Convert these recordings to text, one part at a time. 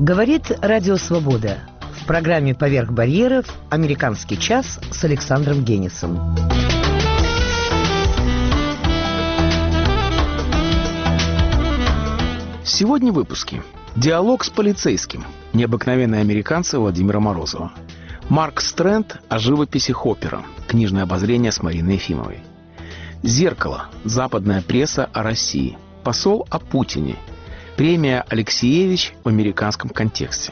Говорит Радио Свобода. В программе «Поверх барьеров» «Американский час» с Александром Генисом. Сегодня в выпуске. Диалог с полицейским. Необыкновенные американцы Владимира Морозова. Марк Стрэнд о живописи Хоппера. Книжное обозрение с Мариной Ефимовой. «Зеркало. Западная пресса о России». Посол о Путине. Премия Алексеевич в американском контексте.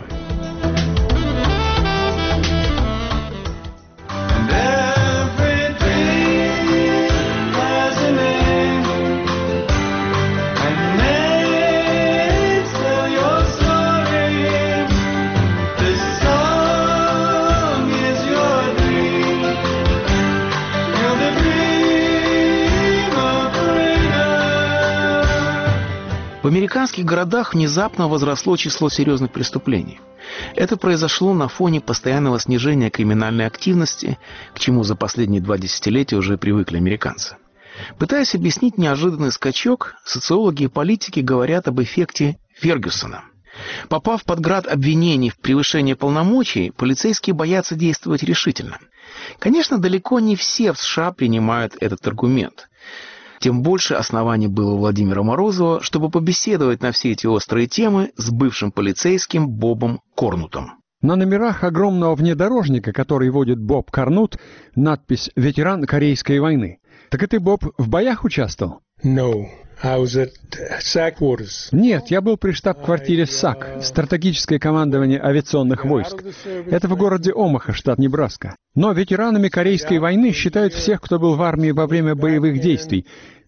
В американских городах внезапно возросло число серьезных преступлений. Это произошло на фоне постоянного снижения криминальной активности, к чему за последние 2 десятилетия уже привыкли американцы. Пытаясь объяснить неожиданный скачок, социологи и политики говорят об эффекте Фергюсона. Попав под град обвинений в превышении полномочий, полицейские боятся действовать решительно. Конечно, далеко не все в США принимают этот аргумент. Тем больше оснований было у Владимира Морозова, чтобы побеседовать на все эти острые темы с бывшим полицейским Бобом Корнутом. На номерах огромного внедорожника, который водит Боб Корнут, надпись «Ветеран Корейской войны». Так и ты, Боб, в боях участвовал? No. I was at SAC quarters. Нет, я был при штаб-квартире САК, стратегическое командование авиационных войск. Это в городе Омаха, штат Небраска. Но ветеранами Корейской войны считают всех, кто был в армии во время боевых действий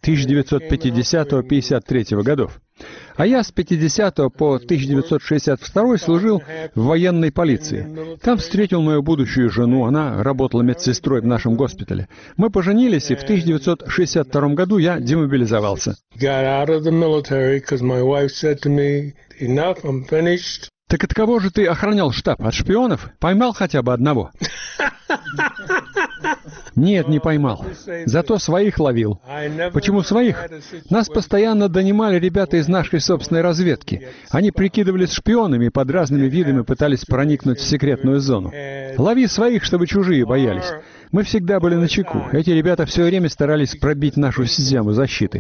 1950-53 годов. А я с 50 по 1962 служил в военной полиции. Там встретил мою будущую жену, она работала медсестрой в нашем госпитале. Мы поженились, и в 1962 году я демобилизовался. Так от кого же ты охранял штаб? От шпионов? Поймал хотя бы одного? Нет, не поймал. Зато своих ловил. Почему своих? Нас постоянно донимали ребята из нашей собственной разведки. Они прикидывались шпионами и под разными видами пытались проникнуть в секретную зону. Лови своих, чтобы чужие боялись. Мы всегда были начеку. Эти ребята все время старались пробить нашу систему защиты.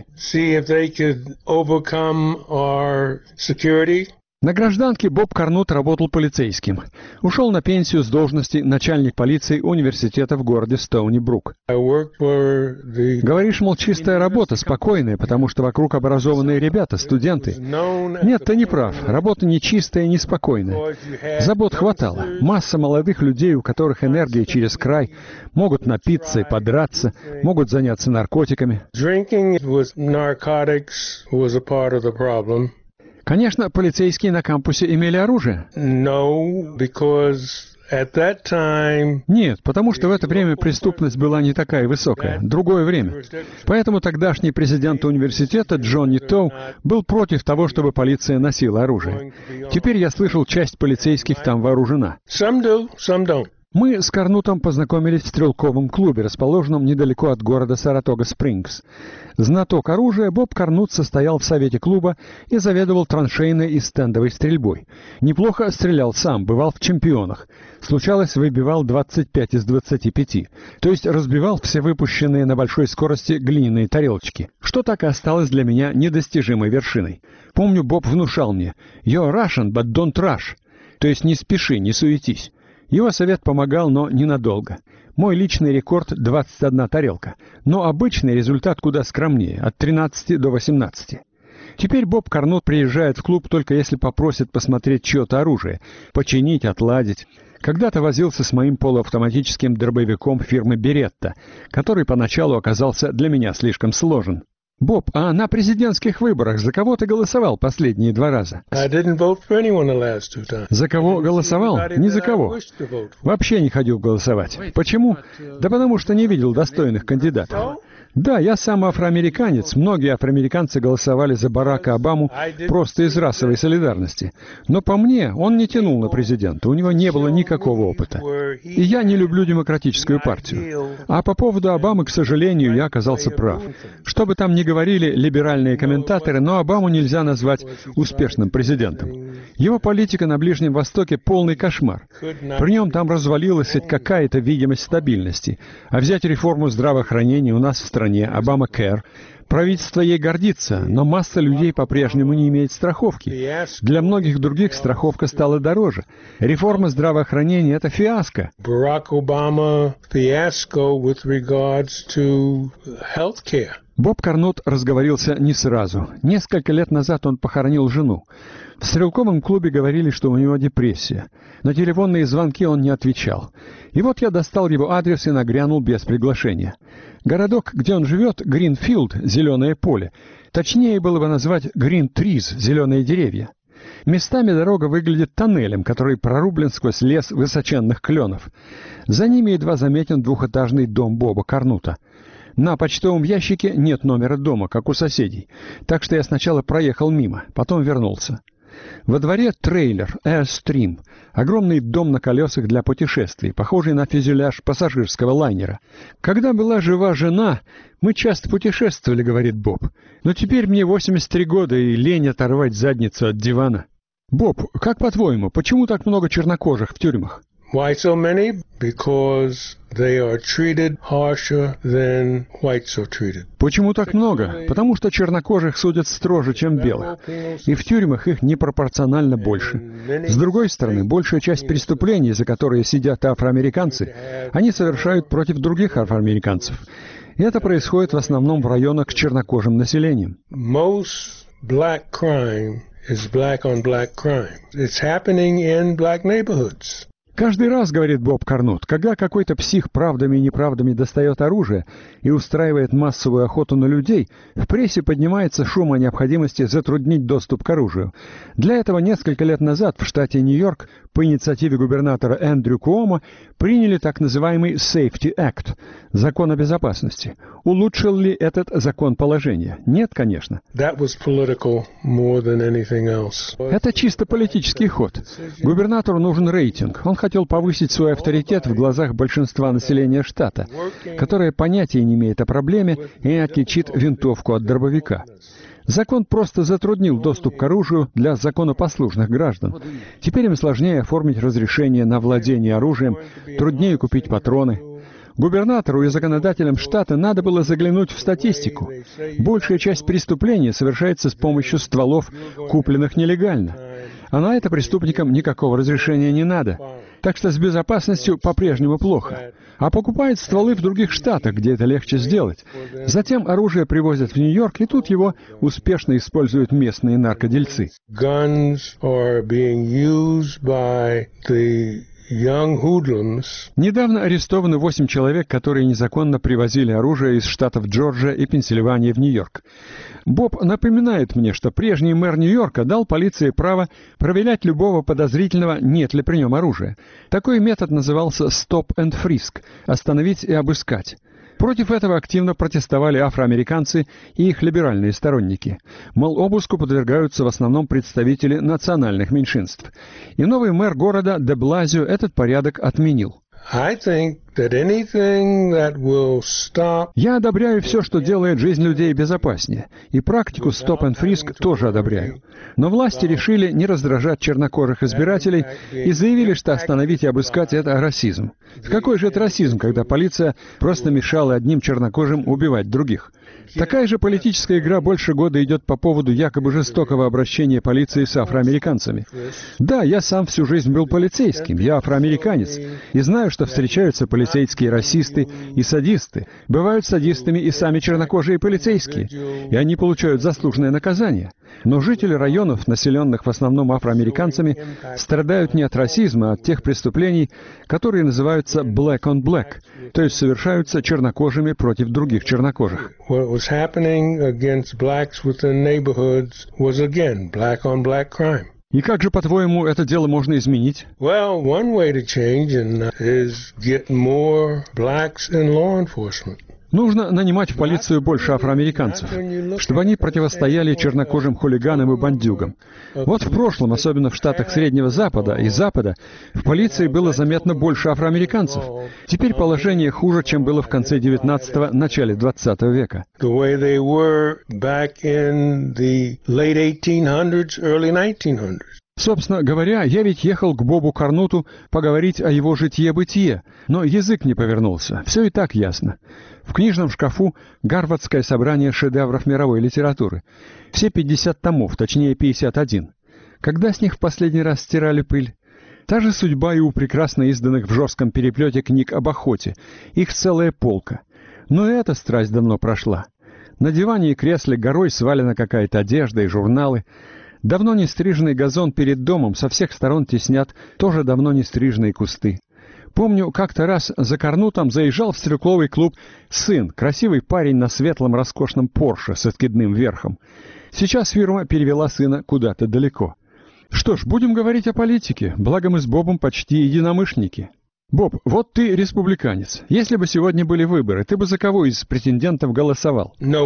На гражданке Боб Корнут работал полицейским. Ушел на пенсию с должности начальник полиции университета в городе Стоуни-Брук. Говоришь, мол, чистая работа, спокойная, потому что вокруг образованные ребята, студенты. Нет, ты не прав. Работа не чистая и не спокойная. Забот хватало. Масса молодых людей, у которых энергия через край, могут напиться и подраться, могут заняться наркотиками. Конечно, полицейские на кампусе имели оружие. Нет, потому что в это время преступность была не такая высокая. Другое время. Поэтому тогдашний президент университета Джонни Тоу был против того, чтобы полиция носила оружие. Теперь я слышал, часть полицейских там вооружена. Мы с Корнутом познакомились в стрелковом клубе, расположенном недалеко от города Саратога-Спрингс. Знаток оружия, Боб Корнут состоял в совете клуба и заведовал траншейной и стендовой стрельбой. Неплохо стрелял сам, бывал в чемпионах. Случалось, выбивал 25 из 25, то есть разбивал все выпущенные на большой скорости глиняные тарелочки, что так и осталось для меня недостижимой вершиной. Помню, Боб внушал мне «You're Russian, but don't rush», то есть «не спеши, не суетись». Его совет помогал, но ненадолго. Мой личный рекорд — 21 тарелка, но обычный результат куда скромнее, от 13 до 18. Теперь Боб Корнут приезжает в клуб только если попросит посмотреть чье-то оружие, починить, отладить. Когда-то возился с моим полуавтоматическим дробовиком фирмы «Беретта», который поначалу оказался для меня слишком сложен. Боб, а на президентских выборах за кого ты голосовал последние 2 раза? За кого голосовал? Ни за кого. Вообще не ходил голосовать. Почему? Да потому что не видел достойных кандидатов. Да, я сам афроамериканец. Многие афроамериканцы голосовали за Барака Обаму просто из расовой солидарности. Но по мне, он не тянул на президента. У него не было никакого опыта. И я не люблю демократическую партию. А по поводу Обамы, к сожалению, я оказался прав. Что бы там ни говорили либеральные комментаторы, но Обаму нельзя назвать успешным президентом. Его политика на Ближнем Востоке — полный кошмар. При нем там развалилась хоть какая-то видимость стабильности. А взять реформу здравоохранения у нас в стране, Обама-Кэр, правительство ей гордится, но масса людей по-прежнему не имеет страховки. Для многих других страховка стала дороже. Реформа здравоохранения — это фиаско. Barack Obama fiasco with regards to healthcare. Боб Карнот разговорился не сразу. Несколько лет назад он похоронил жену. В стрелковом клубе говорили, что у него депрессия. На телефонные звонки он не отвечал. И вот я достал его адрес и нагрянул без приглашения. Городок, где он живет, Гринфилд, зеленое поле. Точнее было бы назвать Green Trees, зеленые деревья. Местами дорога выглядит тоннелем, который прорублен сквозь лес высоченных кленов. За ними едва заметен двухэтажный дом Боба Карнута. На почтовом ящике нет номера дома, как у соседей, так что я сначала проехал мимо, потом вернулся. Во дворе трейлер Airstream, огромный дом на колесах для путешествий, похожий на фюзеляж пассажирского лайнера. «Когда была жива жена, мы часто путешествовали», — говорит Боб. «Но теперь мне 83 года и лень оторвать задницу от дивана». Боб, как по-твоему, почему так много чернокожих в тюрьмах? Why so many? Because they are treated harsher than whites are treated. Почему так много? Потому что чернокожих судят строже, чем белых. И в тюрьмах их непропорционально больше. С другой стороны, большая часть преступлений, за которые сидят афроамериканцы, они совершают против других афроамериканцев. И это происходит в основном в районах с чернокожим населением. Most black crime is black on black crime. It's happening in black neighborhoods. Каждый раз, говорит Боб Карнут, когда какой-то псих правдами и неправдами достает оружие и устраивает массовую охоту на людей, в прессе поднимается шум о необходимости затруднить доступ к оружию. Для этого несколько лет назад в штате Нью-Йорк по инициативе губернатора Эндрю Куомо приняли так называемый Safety Act – закон о безопасности. Улучшил ли этот закон положение? Нет, конечно. That was political more than anything else. Это чисто политический ход. Губернатору нужен рейтинг. Он хотел повысить свой авторитет в глазах большинства населения штата, которое понятия не имеет о проблеме и не отличит винтовку от дробовика. Закон просто затруднил доступ к оружию для законопослушных граждан. Теперь им сложнее оформить разрешение на владение оружием, труднее купить патроны. Губернатору и законодателям штата надо было заглянуть в статистику. Большая часть преступлений совершается с помощью стволов, купленных нелегально. А на это преступникам никакого разрешения не надо. Так что с безопасностью по-прежнему плохо. А покупают стволы в других штатах, где это легче сделать. Затем оружие привозят в Нью-Йорк, и тут его успешно используют местные наркодельцы. Недавно арестованы 8 человек, которые незаконно привозили оружие из штатов Джорджия и Пенсильвания в Нью-Йорк. Боб напоминает мне, что прежний мэр Нью-Йорка дал полиции право проверять любого подозрительного, нет ли при нем оружия. Такой метод назывался «stop and frisk» – «остановить и обыскать». Против этого активно протестовали афроамериканцы и их либеральные сторонники. Мол, обыску подвергаются в основном представители национальных меньшинств. И новый мэр города де Блазио этот порядок отменил. Я одобряю все, что делает жизнь людей безопаснее, и практику stop and frisk тоже одобряю. Но власти решили не раздражать чернокожих избирателей и заявили, что остановить и обыскать — это расизм. Какой же это расизм, когда полиция просто мешала одним чернокожим убивать других? Такая же политическая игра больше года идет по поводу якобы жестокого обращения полиции с афроамериканцами. Да, я сам всю жизнь был полицейским, я афроамериканец, и знаю, что встречаются полицейские расисты и садисты. Бывают садистами и сами чернокожие полицейские, и они получают заслуженное наказание. Но жители районов, населенных в основном афроамериканцами, страдают не от расизма, а от тех преступлений, которые называются black on black, то есть совершаются чернокожими против других чернокожих. И как же, по-твоему, это дело можно изменить? Нужно нанимать в полицию больше афроамериканцев, чтобы они противостояли чернокожим хулиганам и бандюгам. Вот в прошлом, особенно в штатах Среднего Запада и Запада, в полиции было заметно больше афроамериканцев. Теперь положение хуже, чем было в конце 19-го, начале 20 века. Собственно говоря, я ведь ехал к Бобу Карнуту поговорить о его житье-бытие, но язык не повернулся, все и так ясно. В книжном шкафу Гарвардское собрание шедевров мировой литературы. Все 50 томов, точнее 51. Когда с них в последний раз стирали пыль? Та же судьба и у прекрасно изданных в жестком переплете книг об охоте. Их целая полка. Но и эта страсть давно прошла. На диване и кресле горой свалена какая-то одежда и журналы. Давно не стриженный газон перед домом со всех сторон теснят тоже давно не стриженные кусты. Помню, как-то раз за Карнутом заезжал в стрелковый клуб сын, красивый парень на светлом роскошном Порше с откидным верхом. Сейчас фирма перевела сына куда-то далеко. Что ж, будем говорить о политике, благо мы с Бобом почти единомышленники. Боб, вот ты республиканец. Если бы сегодня были выборы, ты бы за кого из претендентов голосовал? Ни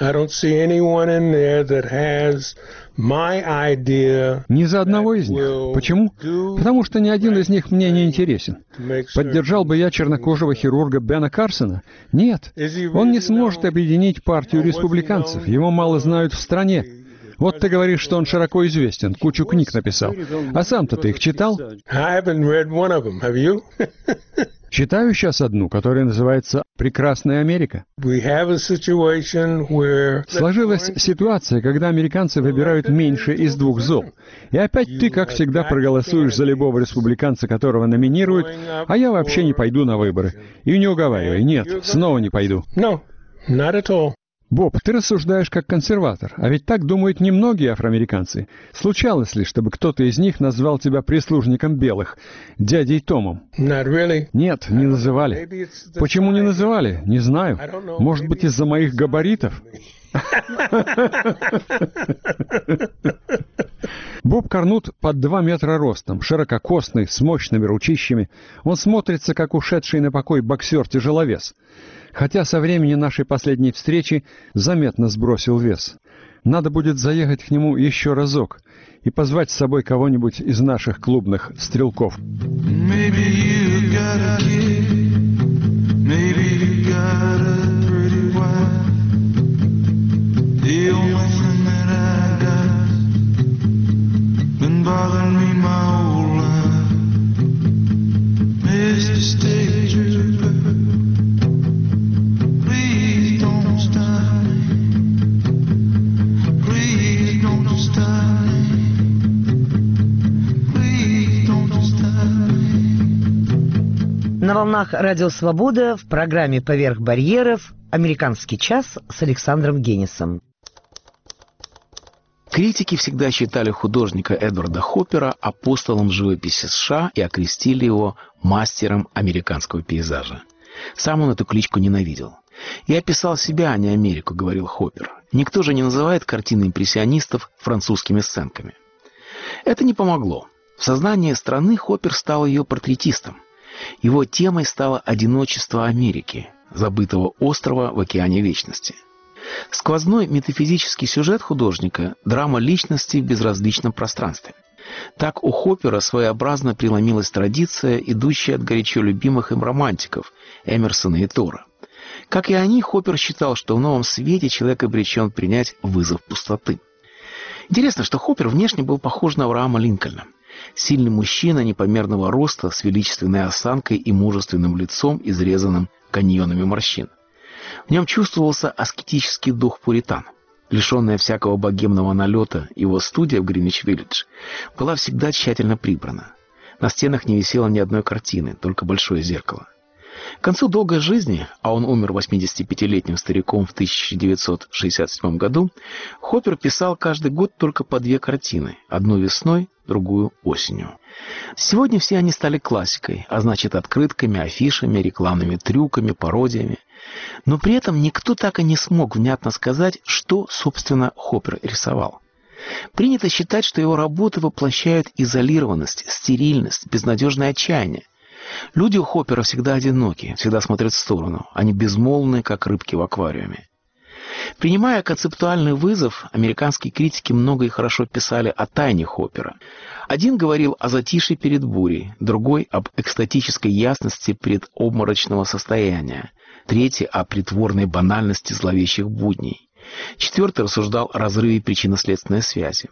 за одного из них. Почему? Потому что ни один из них мне не интересен. Поддержал бы я чернокожего хирурга Бена Карсона? Нет. Он не сможет объединить партию республиканцев. Его мало знают в стране. Вот ты говоришь, что он широко известен, кучу книг написал. А сам-то ты их читал? Читаю сейчас одну, которая называется «Прекрасная Америка». Сложилась ситуация, когда американцы выбирают меньше из двух зол. И опять ты, как всегда, проголосуешь за любого республиканца, которого номинируют, а я вообще не пойду на выборы. И не уговаривай, нет, снова не пойду. Боб, ты рассуждаешь как консерватор, а ведь так думают немногие афроамериканцы. Случалось ли, чтобы кто-то из них назвал тебя прислужником белых, дядей Томом? Нет, не называли. Почему не называли? Не знаю. Может быть, из-за моих габаритов? Боб Карнут под 2 метра ростом, ширококосный, с мощными ручищами. Он смотрится, как ушедший на покой боксер-тяжеловес. Хотя со времени нашей последней встречи заметно сбросил вес. Надо будет заехать к нему еще разок и позвать с собой кого-нибудь из наших клубных стрелков. На волнах Радио Свобода в программе «Поверх барьеров» «Американский час» с Александром Генисом. Критики всегда считали художника Эдварда Хоппера апостолом живописи США и окрестили его мастером американского пейзажа. Сам он эту кличку ненавидел. «Я писал себя, а не Америку», — говорил Хоппер. «Никто же не называет картины импрессионистов французскими сценками». Это не помогло. В сознании страны Хоппер стал ее портретистом. Его темой стало одиночество Америки, забытого острова в океане вечности. Сквозной метафизический сюжет художника – драма личности в безразличном пространстве. Так у Хоппера своеобразно преломилась традиция, идущая от горячо любимых им романтиков Эмерсона и Тора. Как и они, Хоппер считал, что в новом свете человек обречен принять вызов пустоты. Интересно, что Хоппер внешне был похож на Авраама Линкольна. Сильный мужчина непомерного роста, с величественной осанкой и мужественным лицом, изрезанным каньонами морщин. В нем чувствовался аскетический дух пуритан. Лишенная всякого богемного налета, его студия в Гринвич-Виллидж была всегда тщательно прибрана. На стенах не висело ни одной картины, только большое зеркало. К концу долгой жизни, а он умер 85-летним стариком в 1967 году, Хоппер писал каждый год только по 2 картины, одну весной, другую осенью. Сегодня все они стали классикой, а значит открытками, афишами, рекламными трюками, пародиями. Но при этом никто так и не смог внятно сказать, что, собственно, Хоппер рисовал. Принято считать, что его работы воплощают изолированность, стерильность, безнадежное отчаяние. Люди у Хоппера всегда одиноки, всегда смотрят в сторону. Они безмолвны, как рыбки в аквариуме. Принимая концептуальный вызов, американские критики много и хорошо писали о тайне Хоппера. Один говорил о затишье перед бурей, другой — об экстатической ясности предобморочного состояния, третий — о притворной банальности зловещих будней, четвертый рассуждал о разрыве причинно-следственной связи.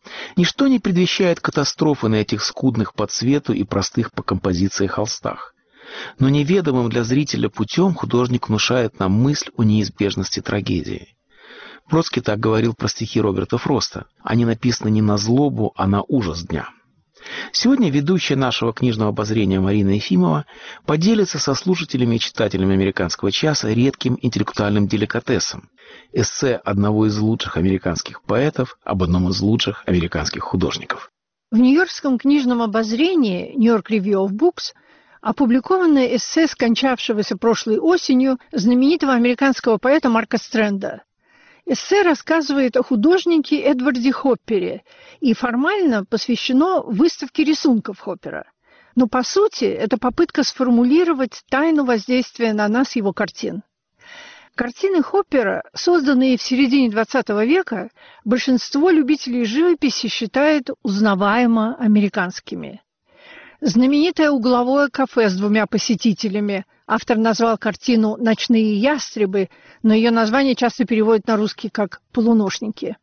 Ничто не предвещает катастрофы на этих скудных по цвету и простых по композиции холстах. Но неведомым для зрителя путем художник внушает нам мысль о неизбежности трагедии. Бродский так говорил про стихи Роберта Фроста. Они написаны не на злобу, а на ужас дня. Сегодня ведущая нашего книжного обозрения Марина Ефимова поделится со слушателями и читателями «Американского часа» редким интеллектуальным деликатесом – эссе одного из лучших американских поэтов об одном из лучших американских художников. В Нью-Йоркском книжном обозрении New York Review of Books опубликовано эссе скончавшегося прошлой осенью знаменитого американского поэта Марка Стрэнда. Эссе рассказывает о художнике Эдварде Хоппере и формально посвящено выставке рисунков Хоппера. Но, по сути, это попытка сформулировать тайну воздействия на нас его картин. Картины Хоппера, созданные в середине XX века, большинство любителей живописи считает узнаваемо американскими. Знаменитое угловое кафе с 2 посетителями. Автор назвал картину «Ночные ястребы», но ее название часто переводят на русский как «полуношники».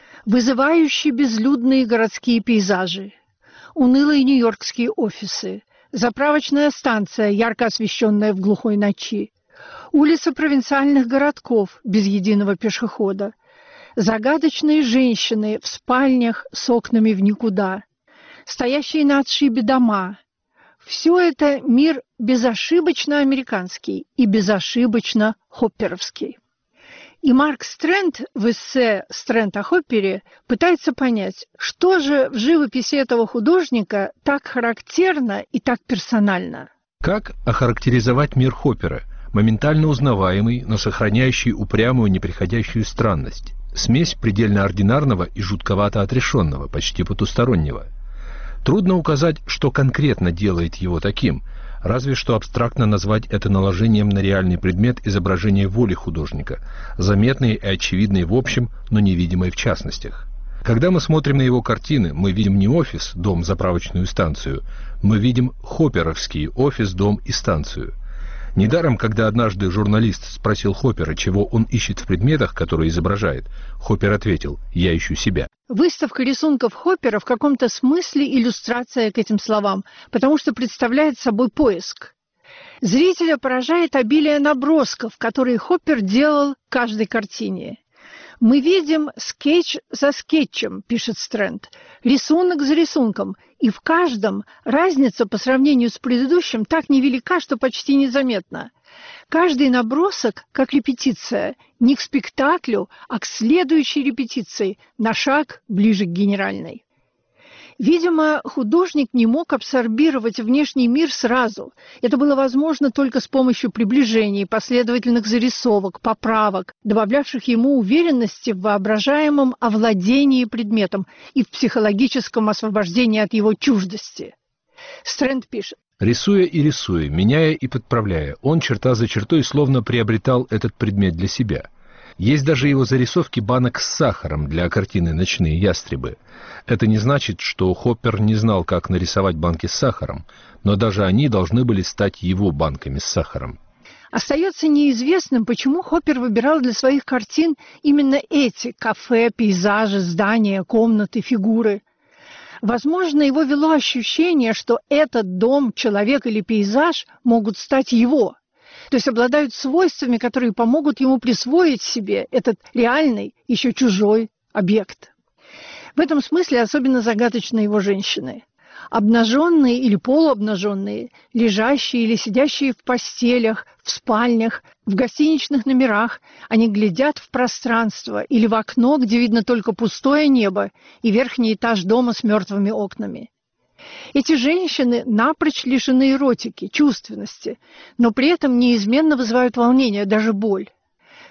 Вызывающие безлюдные городские пейзажи, унылые нью-йоркские офисы, заправочная станция, ярко освещенная в глухой ночи, улицы провинциальных городков без единого пешехода, загадочные женщины в спальнях с окнами в никуда, стоящие на отшибе дома. Все это мир безошибочно американский и безошибочно хопперовский. И Марк Стрэнд в эссе «Стрэнд о Хоппере» пытается понять, что же в живописи этого художника так характерно и так персонально. Как охарактеризовать мир Хоппера, моментально узнаваемый, но сохраняющий упрямую неприходящую странность, смесь предельно ординарного и жутковато отрешенного, почти потустороннего? Трудно указать, что конкретно делает его таким, разве что абстрактно назвать это наложением на реальный предмет изображения воли художника, заметной и очевидной в общем, но невидимой в частностях. Когда мы смотрим на его картины, мы видим не офис, дом, заправочную станцию, мы видим хопперовский офис, дом и станцию. Недаром, когда однажды журналист спросил Хоппера, чего он ищет в предметах, которые изображает, Хоппер ответил: «Я ищу себя». Выставка рисунков Хоппера в каком-то смысле иллюстрация к этим словам, потому что представляет собой поиск. Зрителя поражает обилие набросков, которые Хоппер делал к каждой картине. «Мы видим скетч за скетчем», — пишет Стрэнд, «рисунок за рисунком, и в каждом разница по сравнению с предыдущим так невелика, что почти незаметна. Каждый набросок, как репетиция, не к спектаклю, а к следующей репетиции, на шаг ближе к генеральной». Видимо, художник не мог абсорбировать внешний мир сразу. Это было возможно только с помощью приближений, последовательных зарисовок, поправок, добавлявших ему уверенности в воображаемом овладении предметом и в психологическом освобождении от его чуждости. Стрэнд пишет: Рисуя и рисуя, меняя и подправляя, он черта за чертой словно приобретал этот предмет для себя. Есть даже его зарисовки банок с сахаром для картины «Ночные ястребы». Это не значит, что Хоппер не знал, как нарисовать банки с сахаром, но даже они должны были стать его банками с сахаром. Остается неизвестным, почему Хоппер выбирал для своих картин именно эти кафе, пейзажи, здания, комнаты, фигуры. Возможно, его вело ощущение, что этот дом, человек или пейзаж могут стать его. То есть обладают свойствами, которые помогут ему присвоить себе этот реальный, еще чужой объект. В этом смысле особенно загадочны его женщины. Обнаженные или полуобнаженные, лежащие или сидящие в постелях, в спальнях, в гостиничных номерах, они глядят в пространство или в окно, где видно только пустое небо и верхний этаж дома с мертвыми окнами. Эти женщины напрочь лишены эротики, чувственности, но при этом неизменно вызывают волнение, даже боль.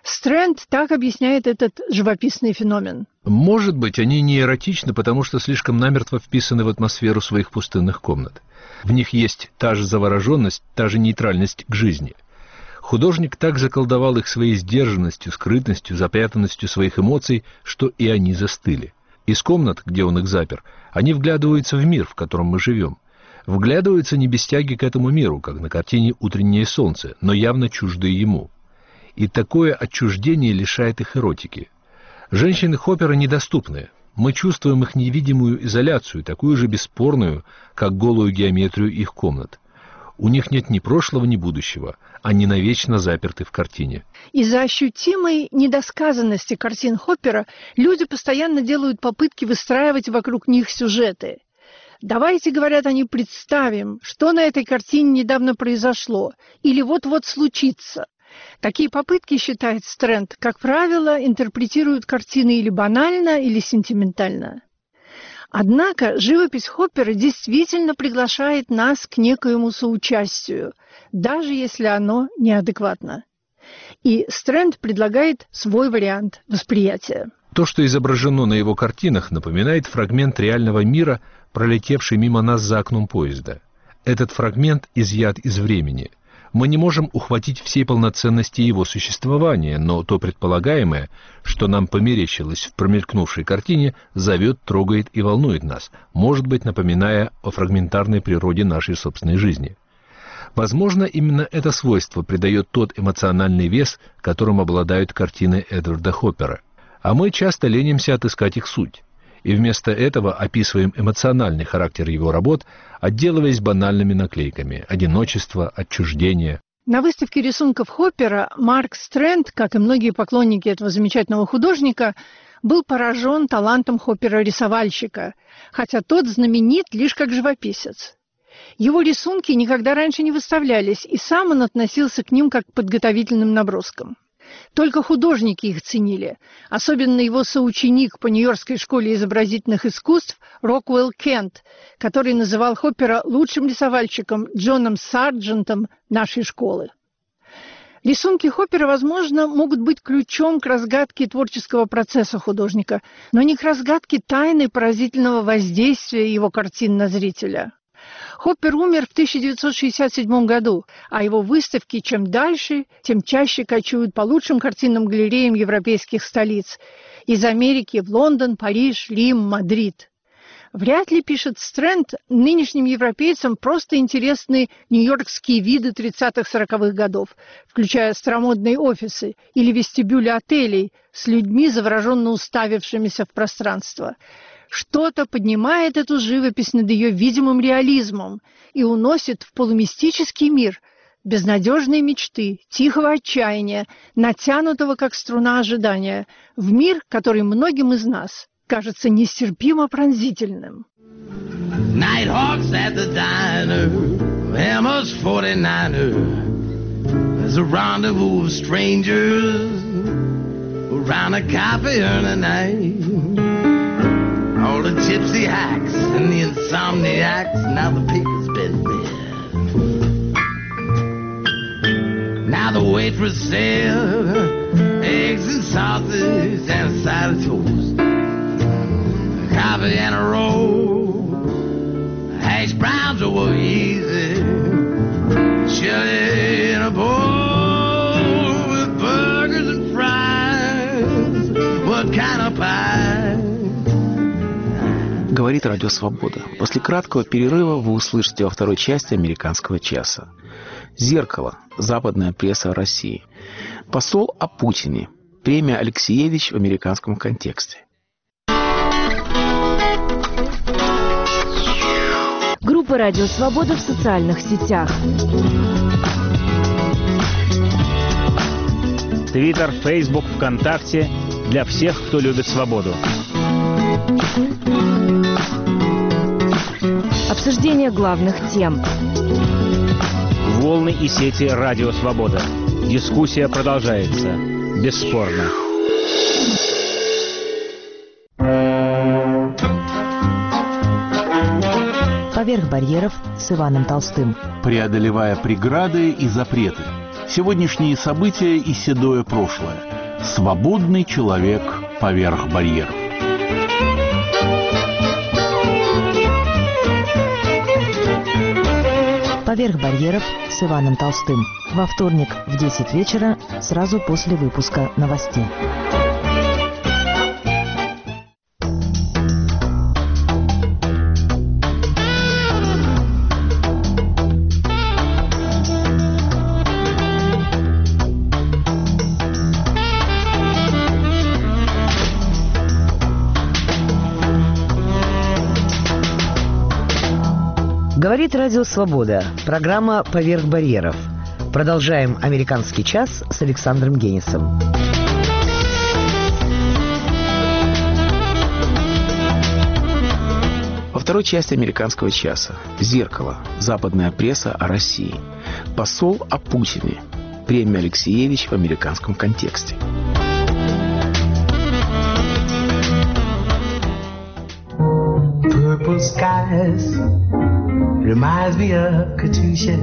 Стрэнд так объясняет этот живописный феномен. Может быть, они не эротичны, потому что слишком намертво вписаны в атмосферу своих пустынных комнат. В них есть та же завороженность, та же нейтральность к жизни. Художник так заколдовал их своей сдержанностью, скрытностью, запрятанностью своих эмоций, что и они застыли. Из комнат, где он их запер, они вглядываются в мир, в котором мы живем. Вглядываются не без тяги к этому миру, как на картине «Утреннее солнце», но явно чуждые ему. И такое отчуждение лишает их эротики. Женщины Хоппера недоступны. Мы чувствуем их невидимую изоляцию, такую же бесспорную, как голую геометрию их комнат. У них нет ни прошлого, ни будущего. Они навечно заперты в картине. Из-за ощутимой недосказанности картин Хоппера люди постоянно делают попытки выстраивать вокруг них сюжеты. Давайте, говорят они, представим, что на этой картине недавно произошло или вот-вот случится. Такие попытки, считает Стрэнд, как правило, интерпретируют картины или банально, или сентиментально. Однако живопись Хоппера действительно приглашает нас к некоему соучастию, даже если оно неадекватно. И Стрэнд предлагает свой вариант восприятия. То, что изображено на его картинах, напоминает фрагмент реального мира, пролетевший мимо нас за окном поезда. Этот фрагмент изъят из времени. Мы не можем ухватить всей полноценности его существования, но то предполагаемое, что нам померещилось в промелькнувшей картине, зовет, трогает и волнует нас, может быть, напоминая о фрагментарной природе нашей собственной жизни. Возможно, именно это свойство придает тот эмоциональный вес, которым обладают картины Эдварда Хоппера. А мы часто ленимся отыскать их суть. И вместо этого описываем эмоциональный характер его работ, отделываясь банальными наклейками – одиночество, отчуждение. На выставке рисунков Хоппера Марк Стрэнд, как и многие поклонники этого замечательного художника, был поражен талантом Хоппера-рисовальщика, хотя тот знаменит лишь как живописец. Его рисунки никогда раньше не выставлялись, и сам он относился к ним как к подготовительным наброскам. Только художники их ценили, особенно его соученик по Нью-Йоркской школе изобразительных искусств Роквелл Кент, который называл Хоппера лучшим рисовальщиком Джоном Сарджентом нашей школы. Рисунки Хоппера, возможно, могут быть ключом к разгадке творческого процесса художника, но не к разгадке тайны поразительного воздействия его картин на зрителя. Хоппер умер в 1967 году, а его выставки чем дальше, тем чаще кочуют по лучшим картинным галереям европейских столиц – из Америки в Лондон, Париж, Рим, Мадрид. Вряд ли, пишет Стрэнд, нынешним европейцам просто интересны нью-йоркские виды 30-40-х годов, включая старомодные офисы или вестибюли отелей с людьми, завороженно уставившимися в пространство. Что-то поднимает эту живопись над ее видимым реализмом и уносит в полумистический мир безнадежные мечты, тихого отчаяния, натянутого как струна ожидания, в мир, который многим из нас кажется нестерпимо пронзительным. Nighthawks at the diner, Emma's 49er. There's a rendezvous of strangers around a coffee urn at night. All the gypsy hacks and the insomniacs, now the paper's been read. Now the waitress served eggs and sausage and a side of toast, coffee and a roll, hash browns over easy, chili in a bowl with burgers and fries. What kind of pie? Говорит Радио Свобода. После краткого перерыва вы услышите во второй части «Американского часа». «Зеркало. Западная пресса России». Посол о Путине. Премия Алексеевич в американском контексте. Группа «Радио Свобода» в социальных сетях. Твиттер, Фейсбук, ВКонтакте. Для всех, кто любит свободу. Обсуждение главных тем. Волны и сети «Радио Свобода». Дискуссия продолжается. Бесспорно. «Поверх барьеров» с Иваном Толстым. Преодолевая преграды и запреты. Сегодняшние события и седое прошлое. Свободный человек поверх барьеров. «Поверх барьеров» с Иваном Толстым. Во вторник в 10 вечера, сразу после выпуска новостей. Говорит Радио Свобода. Программа «Поверх барьеров». Продолжаем «Американский час» с Александром Генисом. Во второй части «Американского часа» «Зеркало. Западная пресса о России». Посол о Путине. Премия Алексеевич в американском контексте. Purple skies reminds me of Katusha,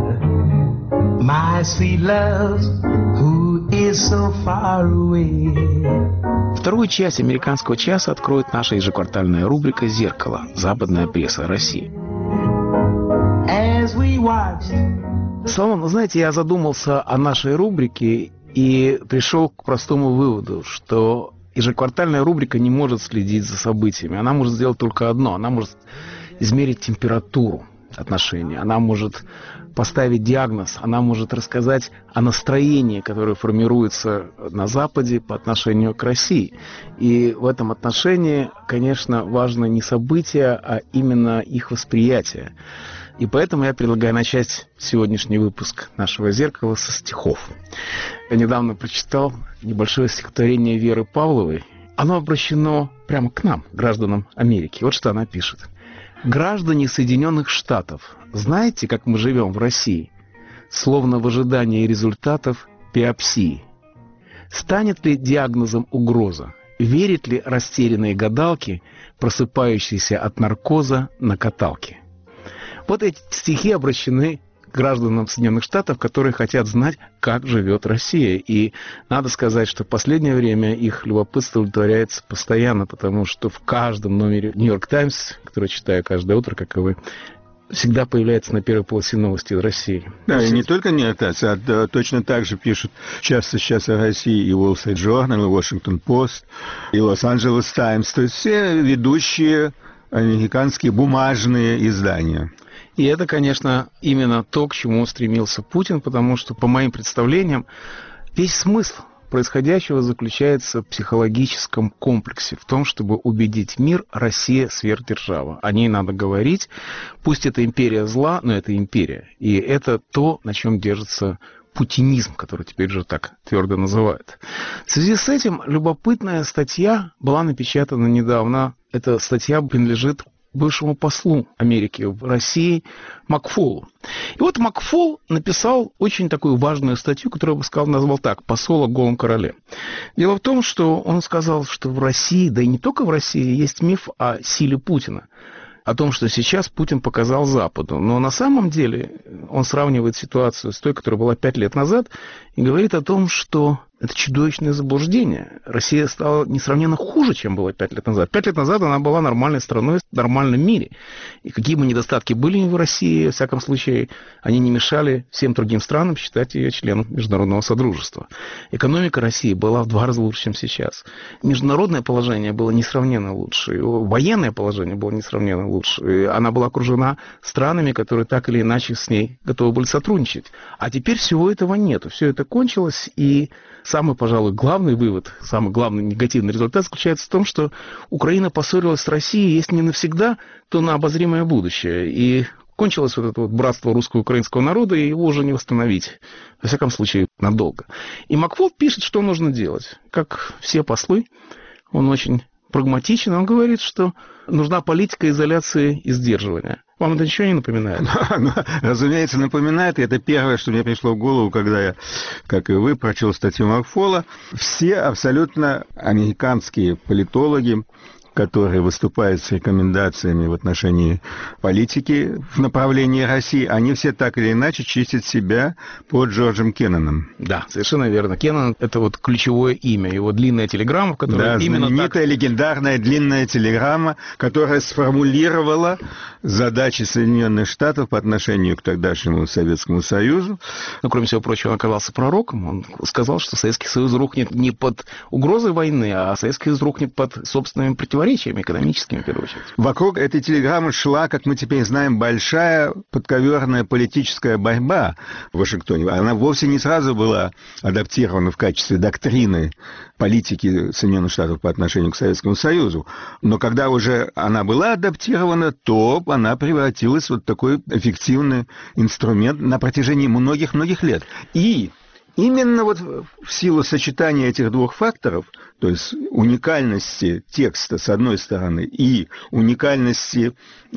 my sweet love, who is so far away. Вторую часть «Американского часа» откроет наша ежеквартальная рубрика «Зеркало. Западная пресса России». Соломон, знаете, я задумался о нашей рубрике и пришел к простому выводу, что ежеквартальная рубрика не может следить за событиями. Она может сделать только одно. Она может измерить температуру отношений. Она может поставить диагноз. Она может рассказать о настроении, которое формируется на Западе по отношению к России. И в этом отношении, конечно, важно не события, а именно их восприятие. И поэтому я предлагаю начать сегодняшний выпуск нашего «Зеркала» со стихов. Я недавно прочитал небольшое стихотворение Веры Павловой. Оно обращено прямо к нам, гражданам Америки. Вот что она пишет. «Граждане Соединенных Штатов, знаете, как мы живем в России? Словно в ожидании результатов биопсии. Станет ли диагнозом угроза? Верят ли растерянные гадалки, просыпающиеся от наркоза на каталке?» Вот эти стихи обращены к гражданам Соединенных Штатов, которые хотят знать, как живет Россия. И надо сказать, что в последнее время их любопытство удовлетворяется постоянно, потому что в каждом номере «Нью-Йорк Таймс», который читаю каждое утро, как и вы, всегда появляется на первой полосе новости из России. Да, и не только «Нью-Йорк Таймс», а точно так же пишут часто сейчас о России и Wall Street Journal, и Washington Post, и Los-Angeles Times. То есть все ведущие американские бумажные издания. И это, конечно, именно то, к чему стремился Путин, потому что, по моим представлениям, весь смысл происходящего заключается в психологическом комплексе, в том, чтобы убедить мир: Россия сверхдержава. О ней надо говорить. Пусть это империя зла, но это империя. И это то, на чем держится путинизм, который теперь уже так твердо называют. В связи с этим любопытная статья была напечатана недавно. Эта статья принадлежит бывшему послу Америки в России Макфолу. И вот Макфол написал очень такую важную статью, которую я бы назвал так: «Посол о голом короле». Дело в том, что он сказал, что в России, да и не только в России, есть миф о силе Путина, о том, что сейчас Путин показал Западу. Но на самом деле он сравнивает ситуацию с той, которая была 5 лет назад, и говорит о том, что это чудовищное заблуждение. Россия стала несравненно хуже, чем было 5 лет назад. 5 лет назад она была нормальной страной в нормальном мире. И какие бы недостатки были в России, во всяком случае, они не мешали всем другим странам считать ее членом Международного Содружества. Экономика России была в 2 раза лучше, чем сейчас. Международное положение было несравненно лучше. Военное положение было несравненно лучше. И она была окружена странами, которые так или иначе с ней готовы были сотрудничать. А теперь всего этого нету. Все это кончилось, и самый, пожалуй, главный вывод, самый главный негативный результат заключается в том, что Украина поссорилась с Россией, если не навсегда, то на обозримое будущее. И кончилось вот это вот братство русско-украинского народа, и его уже не восстановить. Во всяком случае, надолго. И Макфол пишет, что нужно делать. Как все послы, он очень прагматичен. Он говорит, что нужна политика изоляции и сдерживания. Вам это ничего не напоминает? Разумеется, напоминает. И это первое, что мне пришло в голову, когда я, как и вы, прочел статью Макфола. Все абсолютно американские политологи, которые выступают с рекомендациями в отношении политики в направлении России, они все так или иначе чистят себя под Джорджем Кенноном. Да, совершенно верно. Кеннон — это вот ключевое имя, его длинная телеграмма, которая именно знаменитая, легендарная длинная телеграмма, которая сформулировала задачи Соединенных Штатов по отношению к тогдашнему Советскому Союзу. Но, кроме всего прочего, он оказался пророком. Он сказал, что Советский Союз рухнет не под угрозой войны, а Советский Союз рухнет под собственными противоречиями, экономическими, в первую очередь. Вокруг этой телеграммы шла, как мы теперь знаем, большая подковерная политическая борьба в Вашингтоне. Она вовсе не сразу была адаптирована в качестве доктрины политики Соединенных Штатов по отношению к Советскому Союзу. Но когда уже она была адаптирована, то она превратилась в вот такой эффективный инструмент на протяжении многих-многих лет. И именно вот в силу сочетания этих двух факторов, то есть уникальности текста с одной стороны и уникальности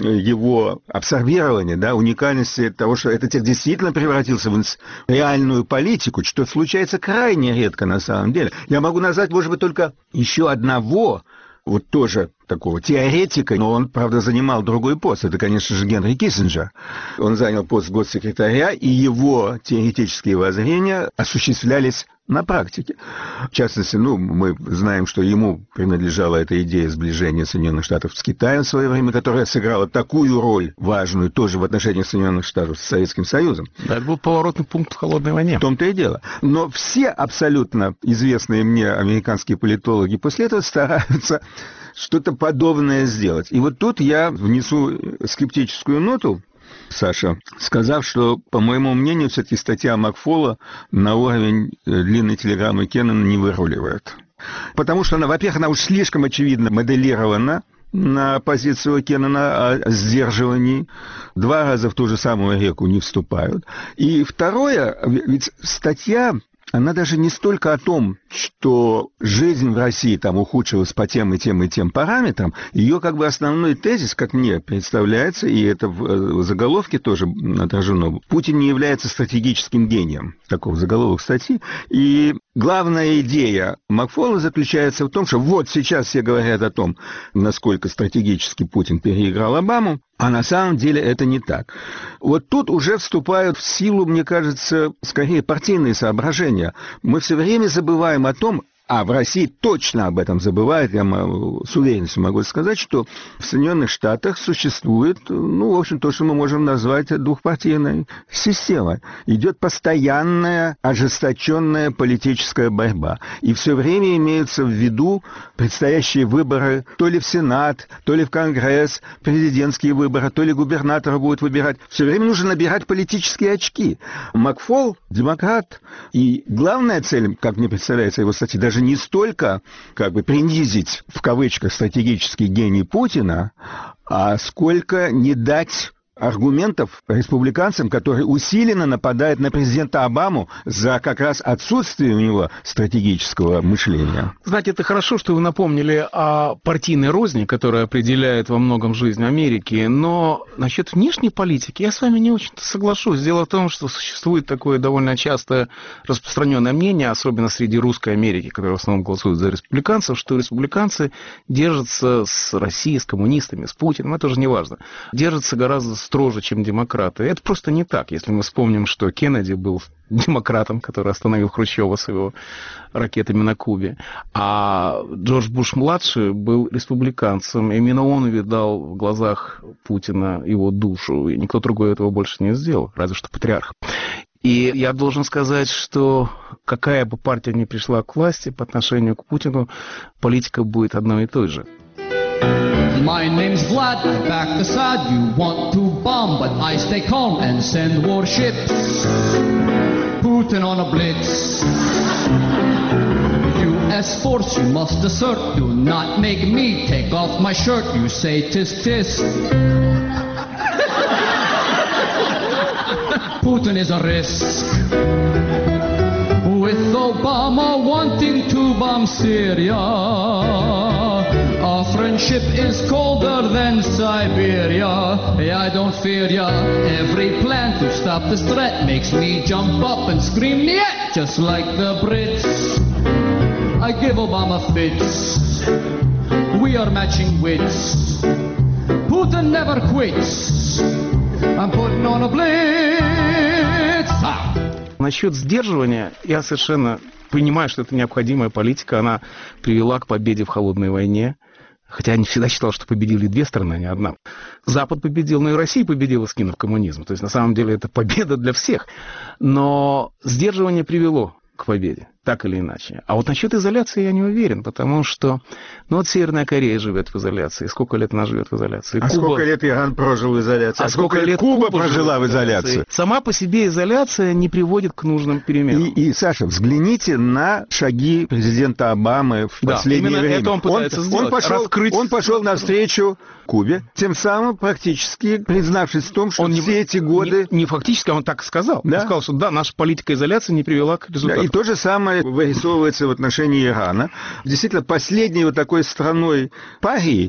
его абсорбирования, да, уникальности того, что этот текст действительно превратился в реальную политику, что случается крайне редко на самом деле. Я могу назвать, может быть, только еще одного, вот тоже такого теоретика, но он, правда, занимал другой пост. Это, конечно же, Генри Киссинджер. Он занял пост госсекретаря, и его теоретические воззрения осуществлялись на практике. В частности, мы знаем, что ему принадлежала эта идея сближения Соединенных Штатов с Китаем в свое время, которая сыграла такую роль важную тоже в отношениях Соединенных Штатов с Советским Союзом. Да, это был поворотный пункт в холодной войне. В том-то и дело. Но все абсолютно известные мне американские политологи после этого стараются что-то подобное сделать. И вот тут я внесу скептическую ноту, Саша, сказав, что, по моему мнению, все-таки статья Макфола на уровень длинной телеграммы Кеннона не выруливает. Потому что она, во-первых, она уж слишком очевидно моделирована на позицию Кеннона о сдерживании. 2 раза в ту же самую реку не вступают. И второе, ведь статья, она даже не столько о том, что жизнь в России там ухудшилась по тем и тем и тем параметрам. Ее как бы основной тезис, как мне представляется, и это в заголовке тоже отражено, Путин не является стратегическим гением. Таков заголовок статьи. И главная идея Макфола заключается в том, что вот сейчас все говорят о том, насколько стратегически Путин переиграл Обаму, а на самом деле это не так. Вот тут уже вступают в силу, мне кажется, скорее партийные соображения. Мы все время забываем о том, а в России точно об этом забывают, я с уверенностью могу сказать, что в Соединенных Штатах существует, в общем, то, что мы можем назвать двухпартийной системой. Идет постоянная, ожесточенная политическая борьба. И все время имеются в виду предстоящие выборы то ли в Сенат, то ли в Конгресс, президентские выборы, то ли губернатора будут выбирать. Все время нужно набирать политические очки. Макфол – демократ. И главная цель, как мне представляется его статья, даже не столько как бы принизить, в кавычках, стратегический гений Путина, а сколько не дать аргументов республиканцам, которые усиленно нападают на президента Обаму за как раз отсутствие у него стратегического мышления. Знаете, это хорошо, что вы напомнили о партийной розни, которая определяет во многом жизнь Америки, но насчет внешней политики я с вами не очень-то соглашусь. Дело в том, что существует такое довольно часто распространенное мнение, особенно среди русской Америки, которая в основном голосует за республиканцев, что республиканцы держатся с Россией, с коммунистами, с Путиным, это уже не важно, держатся гораздо строже, чем демократы. Это просто не так. Если мы вспомним, что Кеннеди был демократом, который остановил Хрущева с его ракетами на Кубе, а Джордж Буш-младший был республиканцем. Именно он увидал в глазах Путина его душу, и никто другой этого больше не сделал, разве что патриарх. И я должен сказать, что какая бы партия ни пришла к власти по отношению к Путину, политика будет одной и той же. My name's Vlad, I back the Assad. You want to bomb, but I stay calm and send warships. Putin on a blitz. U.S. force, you must assert. Do not make me take off my shirt. You say tisk tisk. Putin is a risk. With Obama wanting to bomb Syria, our friendship is colder than Siberia. I don't fear ya. Every plan to stop this threat makes me jump up and scream "Niet!" just like the Brits. I give Obama fits. we are matching wits. Putin never quits. I'm putting on a blitz. Насчет сдерживания я совершенно понимаю, что это необходимая политика. Она привела к победе в холодной войне. Хотя я не всегда считал, что победили две стороны, а не одна. Запад победил, но и Россия победила, скинув коммунизм. То есть, на самом деле, это победа для всех. Но сдерживание привело к победе, так или иначе. А вот насчет изоляции я не уверен, потому что, ну вот Северная Корея живет в изоляции. Сколько лет она живет в изоляции? А сколько лет Иран прожил в изоляции? А сколько лет Куба прожила в изоляции? Сама по себе изоляция не приводит к нужным переменам. И Саша, взгляните на шаги президента Обамы в последнее время. Это он пытается сделать. Он пошел навстречу Кубе, тем самым практически признавшись в том, что он все эти годы... Не фактически, он так сказал. Да? Он сказал, что да, наша политика изоляции не привела к результату. Да, и то же самое вырисовывается в отношении Ирана. Действительно, последней вот такой страной пари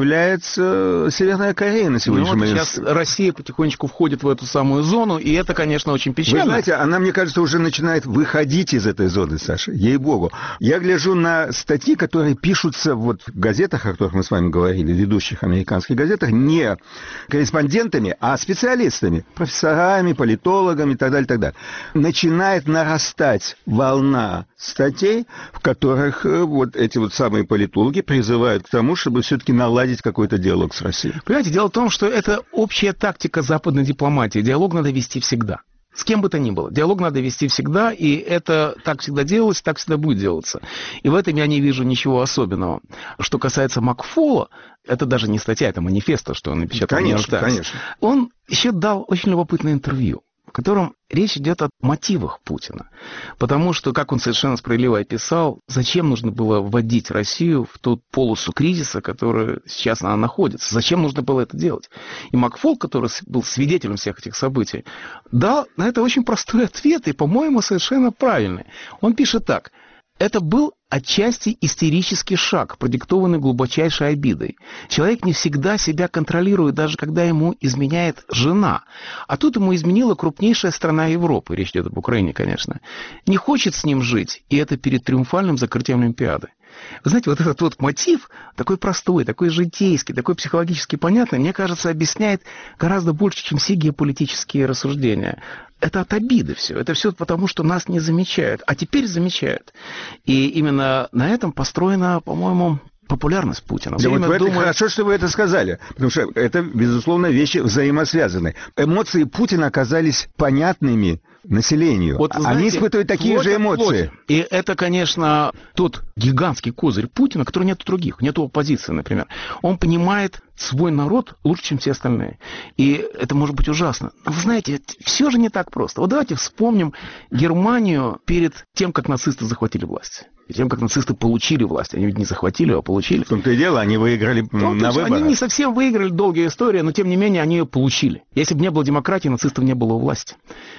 является Северная Корея на сегодняшний момент. Сейчас Россия потихонечку входит в эту самую зону, и это, конечно, очень печально. Вы знаете, она, мне кажется, уже начинает выходить из этой зоны, Саша, ей-богу. Я гляжу на статьи, которые пишутся вот в газетах, о которых мы с вами говорили, ведущих американских газетах, не корреспондентами, а специалистами, профессорами, политологами и так далее, и так далее. Начинает нарастать волна статей, в которых вот эти вот самые политологи призывают к тому, чтобы все-таки наладить какой-то диалог с Россией. Понимаете, дело в том, что это общая тактика западной дипломатии. Диалог надо вести всегда. С кем бы то ни было. Диалог надо вести всегда, и это так всегда делалось, так всегда будет делаться. И в этом я не вижу ничего особенного. Что касается Макфола, это даже не статья, это манифест, что он напечатал. Конечно. Он еще дал очень любопытное интервью, в котором речь идет о мотивах Путина. Потому что, как он совершенно справедливо описал, зачем нужно было вводить Россию в ту полосу кризиса, которая сейчас она находится. Зачем нужно было это делать? И Макфол, который был свидетелем всех этих событий, дал на это очень простой ответ, и, по-моему, совершенно правильный. Он пишет так. Это был отчасти истерический шаг, продиктованный глубочайшей обидой. Человек не всегда себя контролирует, даже когда ему изменяет жена. А тут ему изменила крупнейшая страна Европы, речь идет об Украине, конечно. Не хочет с ним жить, и это перед триумфальным закрытием Олимпиады. Вы знаете, вот этот вот мотив, такой простой, такой житейский, такой психологически понятный, мне кажется, объясняет гораздо больше, чем все геополитические рассуждения. Это от обиды все. Это все потому, что нас не замечают. А теперь замечают. И именно на этом построена, по-моему, популярность Путина. Да, вот хорошо, что вы это сказали, потому что это, безусловно, вещи взаимосвязаны. Эмоции Путина оказались понятными населению. Вот, знаете, они испытывают такие же эмоции. И это, конечно, тот гигантский козырь Путина, который нет у других, нет у оппозиции, например. Он понимает свой народ лучше, чем все остальные. И это может быть ужасно. Но вы знаете, все же не так просто. Вот давайте вспомним Германию перед тем, как нацисты захватили власть. И тем, как нацисты получили власть. Они ведь не захватили, а получили. В том-то и дело, они выиграли на выборах. Они не совсем выиграли, долгая история, но тем не менее они ее получили. Если бы не было демократии, нацистов не было у власти.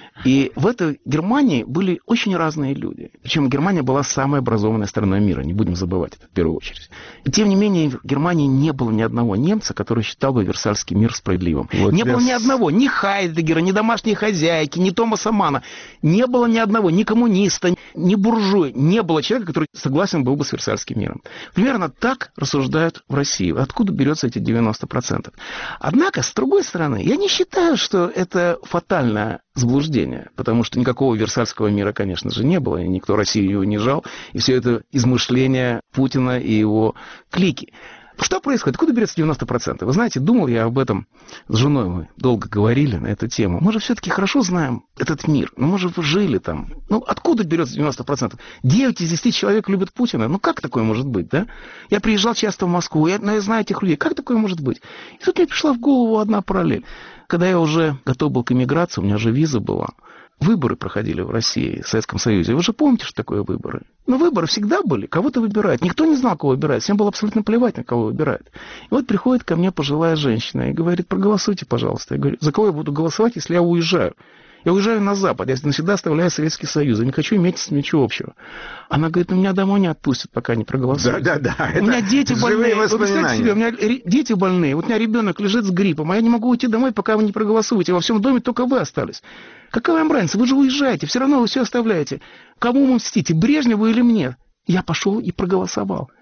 И в этой Германии были очень разные люди. Причем Германия была самой образованной страной мира, не будем забывать это в первую очередь. И тем не менее в Германии не было ни одного немца, который считал бы Версальский мир справедливым. Вот не было ни одного, ни Хайдеггера, ни домашней хозяйки, ни Томаса Манна. Не было ни одного, ни коммуниста, ни буржуя. Не было человека, который согласен был бы с Версальским миром. Примерно так рассуждают в России. Откуда берется эти 90%? Однако, с другой стороны, я не считаю, что это фатальное заблуждение, потому что никакого Версальского мира, конечно же, не было, и никто Россию его не жал, и все это измышления Путина и его клики. Что происходит? Откуда берется 90%? Вы знаете, думал я об этом с женой, мы долго говорили на эту тему. Мы же все-таки хорошо знаем этот мир, но мы же жили там. Ну, откуда берется 90%? 9 из 10 человек любят Путина. Ну, как такое может быть, да? Я приезжал часто в Москву, я знаю этих людей. Как такое может быть? И тут мне пришла в голову одна параллель. Когда я уже готов был к эмиграции, у меня же виза была. Выборы проходили в России, в Советском Союзе. Вы же помните, что такое выборы? Но выборы всегда были, кого-то выбирают. Никто не знал, кого выбирать. Всем было абсолютно плевать, на кого выбирают. И вот приходит ко мне пожилая женщина и говорит: проголосуйте, пожалуйста. Я говорю: за кого я буду голосовать, если я уезжаю? Я уезжаю на Запад, я навсегда оставляю Советский Союз, я не хочу иметь с ним ничего общего. Она говорит: меня домой не отпустят, пока не проголосуют. Да. У меня дети больные. Вы представьте себе, у меня дети больные, вот у меня ребенок лежит с гриппом, а я не могу уйти домой, пока вы не проголосуете. Во всем доме только вы остались. Какая вам разница? Вы же уезжаете, все равно вы все оставляете. Кому вы мстите, Брежневу или мне? Я пошел и проголосовал.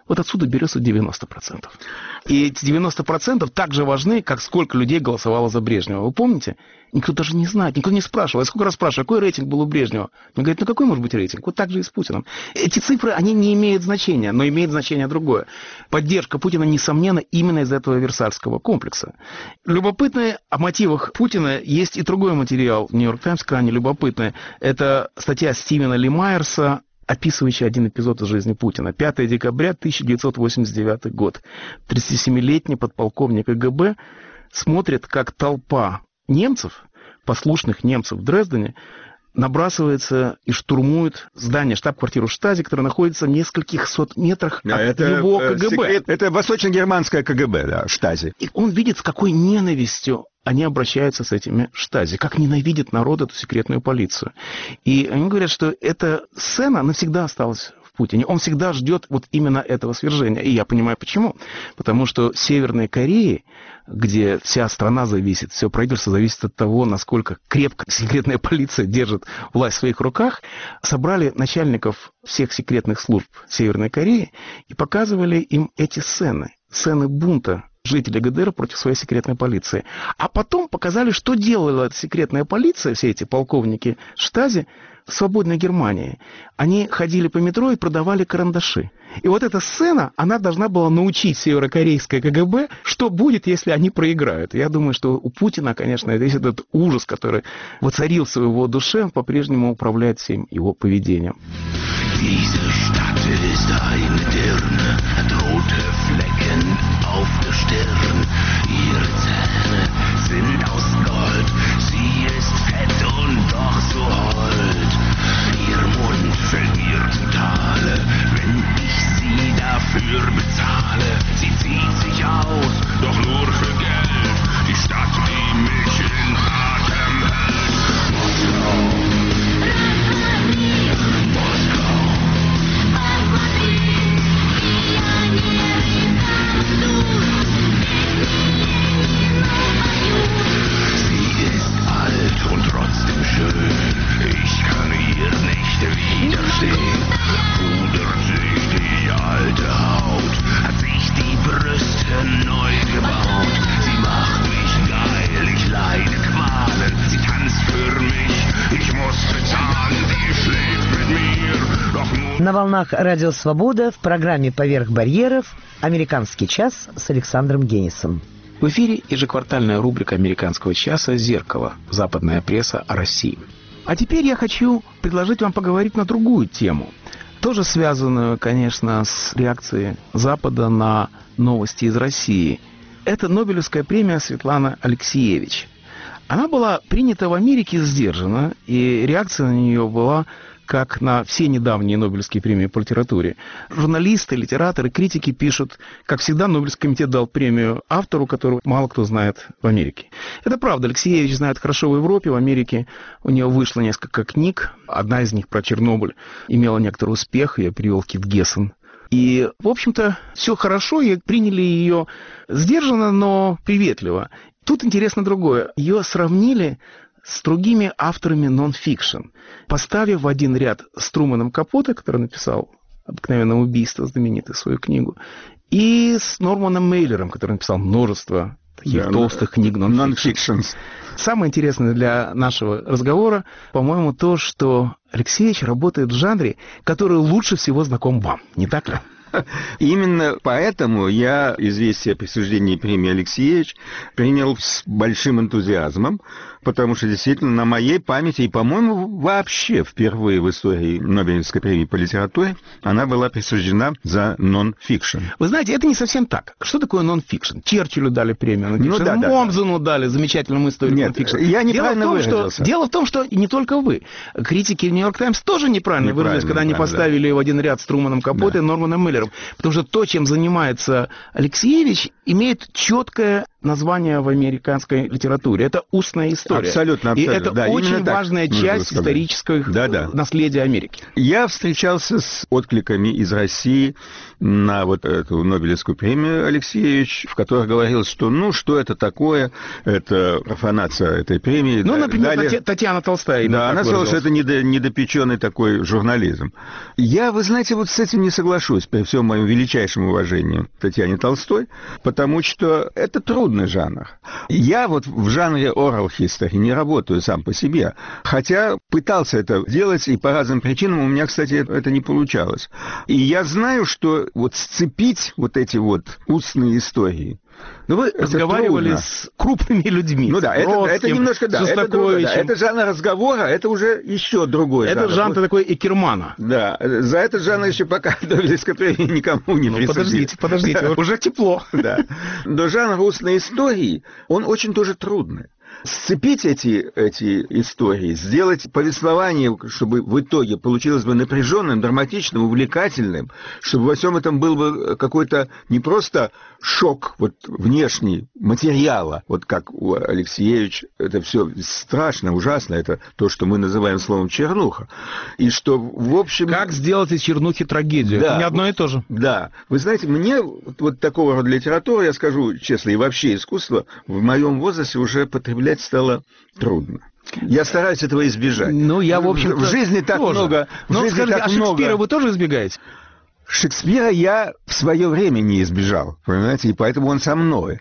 Вот отсюда берется 90%. И эти 90% так же важны, как сколько людей голосовало за Брежнева. Вы помните? Никто даже не знает, никто не спрашивал. Я сколько раз спрашиваю, какой рейтинг был у Брежнева? Он говорит, ну какой может быть рейтинг? Вот так же и с Путиным. Эти цифры, они не имеют значения, но имеет значение другое. Поддержка Путина, несомненно, именно из этого Версальского комплекса. Любопытно о мотивах Путина есть и другой материал в «Нью-Йорк Таймс», крайне любопытный. Это статья Стивена Ли Майерса, описывающий один эпизод из жизни Путина. 5 декабря 1989 год. 37-летний подполковник КГБ смотрит, как толпа немцев, послушных немцев в Дрездене, набрасывается и штурмует здание, штаб-квартиру Штази, которая находится в нескольких сот метрах от его КГБ. Это восточно-германское КГБ, да, Штази. И он видит, с какой ненавистью они обращаются с этими Штази, как ненавидит народ эту секретную полицию. И они говорят, что эта сцена навсегда осталась в Путине. Он всегда ждет вот именно этого свержения. И я понимаю, почему. Потому что в Северной Корее, где вся страна зависит, все правительство зависит от того, насколько крепко секретная полиция держит власть в своих руках, собрали начальников всех секретных служб Северной Кореи и показывали им эти сцены бунта жителей ГДР против своей секретной полиции. А потом показали, что делала эта секретная полиция, все эти полковники Штази, в свободной Германии. Они ходили по метро и продавали карандаши. И вот эта сцена, она должна была научить северокорейское КГБ, что будет, если они проиграют. Я думаю, что у Путина, конечно, весь этот ужас, который воцарился в его душе, он по-прежнему управляет всем его поведением. Auf der Stirn, ihre Zähne sind aus Gold, sie ist fett und doch so hold. Ihr Mund fällt mir zu Tale, wenn ich sie dafür bezahle. Sie zieht sich aus, doch nur für Geld, die Stadt, die mich in Atem hält. Moskau, Moskau. Und trotzdem schön, ich kann ihr nicht widerstehen. Pudert sich die alte Haut, hat sich die Brüste neu gebaut. Sie macht mich geil, ich leide Qualen. Sie tanzt für mich, ich muss bezahlen. Sie schläft mit mir, doch nur... На волнах Радио Свобода в программе «Поверх барьеров» «Американский час» с Александром Генисом. В эфире ежеквартальная рубрика «Американского часа» «Зеркало. Западная пресса о России». А теперь я хочу предложить вам поговорить на другую тему, тоже связанную, конечно, с реакцией Запада на новости из России. Это Нобелевская премия Светланы Алексиевич. Она была принята в Америке сдержанно, и реакция на нее была как на все недавние Нобелевские премии по литературе. Журналисты, литераторы, критики пишут, как всегда, Нобелевский комитет дал премию автору, которого мало кто знает в Америке. Это правда, Алексиевич знает хорошо в Европе, в Америке у нее вышло несколько книг. Одна из них про Чернобыль имела некоторый успех, я привел Кит Гессен. И, в общем-то, все хорошо, и приняли ее сдержанно, но приветливо. Тут интересно другое. Ее сравнили с другими авторами нон-фикшн, поставив в один ряд с Труманом Капоте, который написал «Обыкновенное убийство», знаменитую свою книгу, и с Норманом Мейлером, который написал множество таких толстых книг нон-фикшн. Самое интересное для нашего разговора, по-моему, то, что Алексеевич работает в жанре, который лучше всего знаком вам, не так ли? Именно поэтому я известие о присуждении премии Алексиевич принял с большим энтузиазмом, потому что действительно на моей памяти, и, по-моему, вообще впервые в истории Нобелевской премии по литературе она была присуждена за нон-фикшн. Вы знаете, это не совсем так. Что такое нон-фикшн? Черчиллю дали премию нон-фикшн, Момзену дали замечательному историку нон-фикшн. Я неправильно выразился. Дело в том, что не только вы. Критики «Нью-Йорк Таймс» тоже неправильно выразились, когда они поставили в один ряд с Труманом Капоте и Норманом Мейлером. Потому что то, чем занимается Алексиевич, имеет четкое название в американской литературе. Это устная история. Абсолютно. И это да, очень важная часть исторического наследия Америки. Я встречался с откликами из России на вот эту Нобелевскую премию, Алексеевич, в которой говорилось, что что это такое, это профанация этой премии. Например, Татьяна Толстая. Да, она сказала, что это недопеченный такой журнализм. Я, вы знаете, вот с этим не соглашусь, при всем моем величайшем уважении к Татьяне Толстой, потому что это трудный жанр. Я вот в жанре oral history не работаю сам по себе, хотя пытался это делать, и по разным причинам у меня, кстати, это не получалось. И я знаю, что вот сцепить вот эти вот устные истории, но вы разговаривали с крупными людьми. Это немножко, это жанр разговора, это уже еще другой жанр. Это жанр такой Экермана. Да, за этот жанр еще пока Нобелевской премии никому не присудили. Подождите, уже тепло. Да. Но жанр устной истории, он очень тоже трудный. Сцепить эти истории, сделать повествование, чтобы в итоге получилось бы напряженным, драматичным, увлекательным, чтобы во всем этом был бы какой-то не просто шок вот внешний материала, вот как у Алексеевича, это все страшно, ужасно, это то, что мы называем словом чернуха. И что, в общем... Как сделать из чернухи трагедию? Да, это не одно и то же. Да. Вы знаете, мне вот такого рода литература, я скажу честно, и вообще искусство в моем возрасте уже потреблять стало трудно. Я стараюсь этого избежать. Я, в общем-то, в жизни так тоже. много. Скажите, Шекспира вы тоже избегаете? Шекспира я в свое время не избежал, понимаете, и поэтому он со мной.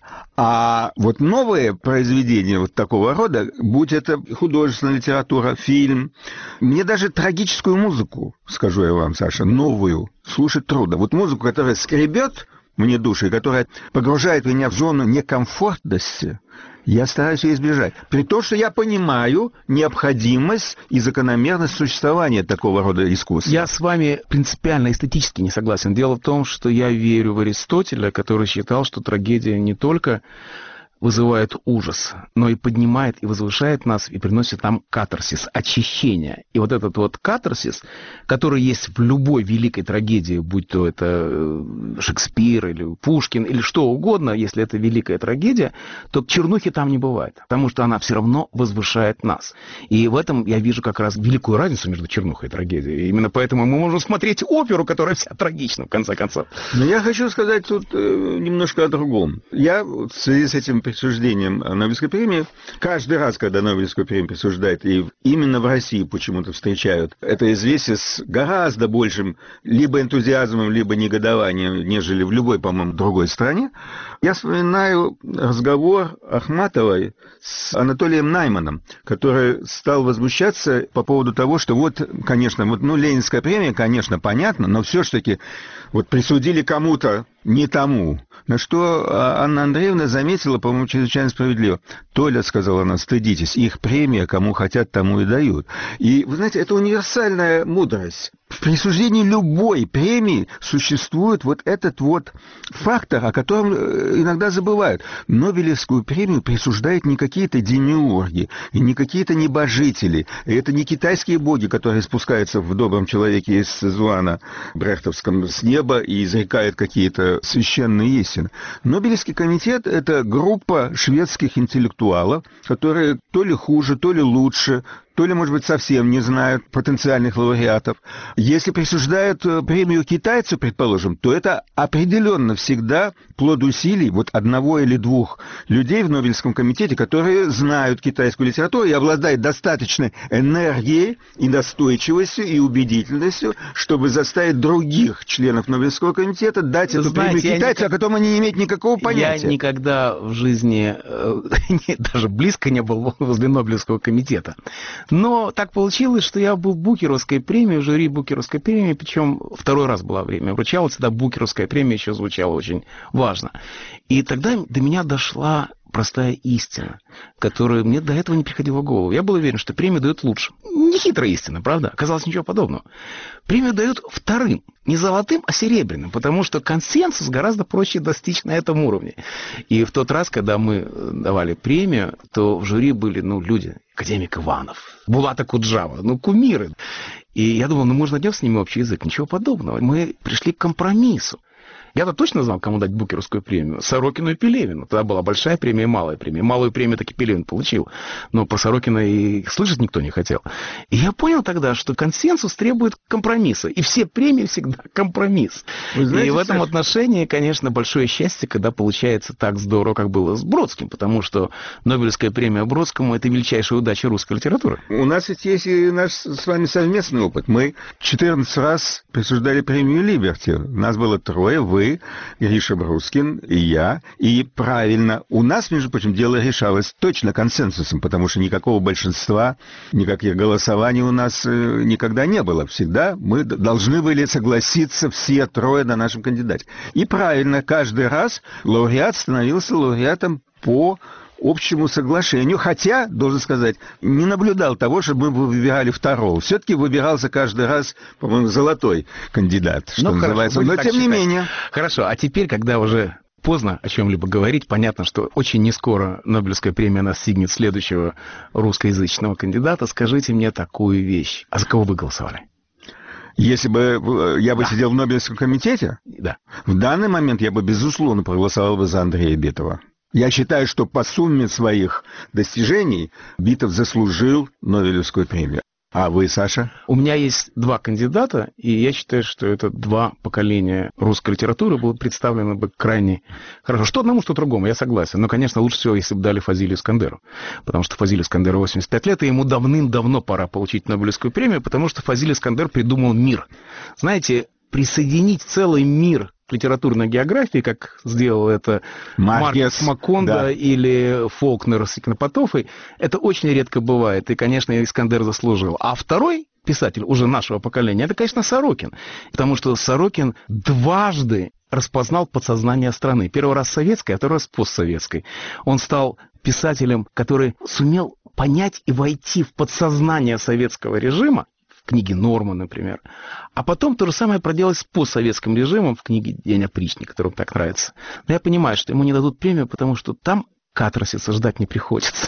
А вот новые произведения вот такого рода, будь это художественная литература, фильм, мне даже трагическую музыку, скажу я вам, Саша, новую, слушать трудно. Вот музыку, которая скребет мне душу, и которая погружает меня в зону некомфортности, я стараюсь ее избежать. При том, что я понимаю необходимость и закономерность существования такого рода искусства. Я с вами принципиально эстетически не согласен. Дело в том, что я верю в Аристотеля, который считал, что трагедия не только вызывает ужас, но и поднимает и возвышает нас, и приносит нам катарсис, очищение. И вот этот вот катарсис, который есть в любой великой трагедии, будь то это Шекспир или Пушкин, или что угодно, если это великая трагедия, то чернухи там не бывает, потому что она все равно возвышает нас. И в этом я вижу как раз великую разницу между чернухой и трагедией. И именно поэтому мы можем смотреть оперу, которая вся трагична, в конце концов. Но я хочу сказать тут немножко о другом. Я в связи с этим присуждением Нобелевской премии, каждый раз, когда Нобелевскую премию присуждают, и именно в России почему-то встречают это известие с гораздо большим либо энтузиазмом, либо негодованием, нежели в любой, по-моему, другой стране, я вспоминаю разговор Ахматовой с Анатолием Найманом, который стал возмущаться по поводу того, что вот, конечно, Ленинская премия, конечно, понятно, но все-таки вот присудили кому-то не тому. На что Анна Андреевна заметила, по-моему, чрезвычайно справедливо. Толя, сказала она, стыдитесь, их премия, кому хотят, тому и дают. И, вы знаете, это универсальная мудрость. В присуждении любой премии существует вот этот вот фактор, о котором иногда забывают. Нобелевскую премию присуждают не какие-то демиурги, и не какие-то небожители. И это не китайские боги, которые спускаются в «Добром человеке» из Сезуана брехтовском с неба и изрекают какие-то священные истины. Нобелевский комитет – это группа шведских интеллектуалов, которые то ли хуже, то ли лучше, то ли, может быть, совсем не знают потенциальных лауреатов. Если присуждают премию китайцу, предположим, то это определенно всегда плод усилий вот одного или двух людей в Нобелевском комитете, которые знают китайскую литературу и обладают достаточной энергией и настойчивостью и убедительностью, чтобы заставить других членов Нобелевского комитета дать эту премию китайцу, о котором они не имеют никакого понятия. Я никогда в жизни даже близко не был возле Нобелевского комитета. Но так получилось, что я был в Букеровской премии, в жюри Букеровской премии, причем второй раз была время. Вручалась тогда Букеровская премия, еще звучала очень важно. И тогда до меня дошла простая истина, которая мне до этого не приходила в голову. Я был уверен, что премию дают лучше. Нехитрая истина, правда? Оказалось, ничего подобного. Премию дают вторым, не золотым, а серебряным, потому что консенсус гораздо проще достичь на этом уровне. И в тот раз, когда мы давали премию, то в жюри были, люди, академик Иванов, Булат Акуджава, кумиры. И я думал, можно найдем с ними общий язык. Ничего подобного. Мы пришли к компромиссу. Я-то точно знал, кому дать Букеровскую премию. Сорокину и Пелевину. Тогда была большая премия и малая премия. Малую премию таки Пелевин получил. Но про Сорокина и слышать никто не хотел. И я понял тогда, что консенсус требует компромисса. И все премии всегда компромисс. Вы знаете, и в этом отношении, конечно, большое счастье, когда получается так здорово, как было с Бродским. Потому что Нобелевская премия Бродскому – это величайшая удача русской литературы. У нас ведь есть и наш с вами совместный опыт. Мы 14 раз присуждали премию Либерти. Нас было 3, вы, Гриша Брускин и я. И правильно, у нас, между прочим, дело решалось точно консенсусом, потому что никакого большинства, никаких голосований у нас никогда не было. Всегда мы должны были согласиться все 3 на нашем кандидате. И правильно, каждый раз лауреат становился лауреатом по общему соглашению, хотя, должен сказать, не наблюдал того, чтобы мы выбирали 2-го. Все-таки выбирался каждый раз, по-моему, золотой кандидат, что называется. Но тем не менее. Хорошо, а теперь, когда уже поздно о чем-либо говорить, понятно, что очень не скоро Нобелевская премия настигнет следующего русскоязычного кандидата. Скажите мне такую вещь. А за кого вы голосовали? Если бы я сидел в Нобелевском комитете, в данный момент я бы, безусловно, проголосовал бы за Андрея Битова. Я считаю, что по сумме своих достижений Битов заслужил Нобелевскую премию. А вы, Саша? У меня есть 2 кандидата, и я считаю, что это 2 поколения русской литературы будут представлены бы крайне хорошо. Что одному, что другому, я согласен. Но, конечно, лучше всего, если бы дали Фазилию Искандеру. Потому что Фазилию Искандеру 85 лет, и ему давным-давно пора получить Нобелевскую премию, потому что Фазилий Искандер придумал мир. Знаете, присоединить целый мир к литературной географии, как сделал это Маркес Макондо или Фолкнер с Икнопотофой, это очень редко бывает, и, конечно, Искандер заслужил. А второй писатель уже нашего поколения, это, конечно, Сорокин, потому что Сорокин дважды распознал подсознание страны. Первый раз советской, а второй раз постсоветской. Он стал писателем, который сумел понять и войти в подсознание советского режима, в книге Норма, например. А потом то же самое проделать с постсоветским режимом в книге «День опричника», которая так нравится. Но я понимаю, что ему не дадут премию, потому что там катарсиса ждать не приходится.